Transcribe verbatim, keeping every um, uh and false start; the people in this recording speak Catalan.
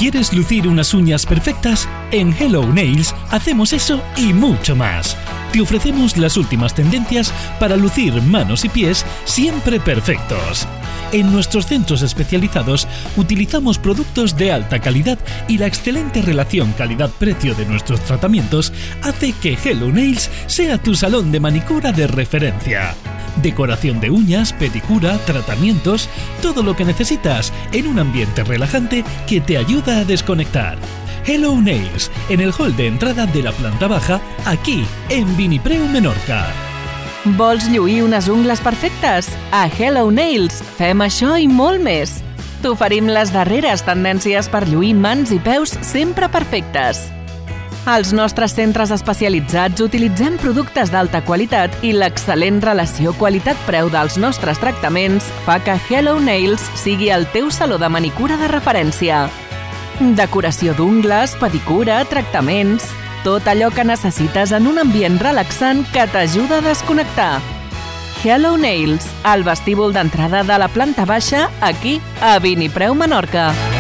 ¿Quieres lucir unas uñas perfectas? En Hello Nails hacemos eso y mucho más. Te ofrecemos las últimas tendencias para lucir manos y pies siempre perfectos. En nuestros centros especializados utilizamos productos de alta calidad y la excelente relación calidad-precio de nuestros tratamientos hace que Hello Nails sea tu salón de manicura de referencia. Decoración de uñas, pedicura, tratamientos, todo lo que necesitas en un ambiente relajante que te ayuda a desconectar. Hello Nails, en el hall de entrada de la planta baja, aquí, en Vinipreu, Menorca. Vols lluir unes ungles perfectes? A Hello Nails fem això i molt més. T'oferim les darreres tendències per lluir mans i peus sempre perfectes. Als nostres centres especialitzats utilitzem productes d'alta qualitat i l'excel·lent relació qualitat-preu dels nostres tractaments fa que Hello Nails sigui el teu saló de manicura de referència. Decoració d'ungles, pedicura, tractaments... Tot allò que necessites en un ambient relaxant que t'ajuda a desconnectar. Hello Nails, al vestíbul d'entrada de la planta baixa, aquí, a Vinipreu, Menorca.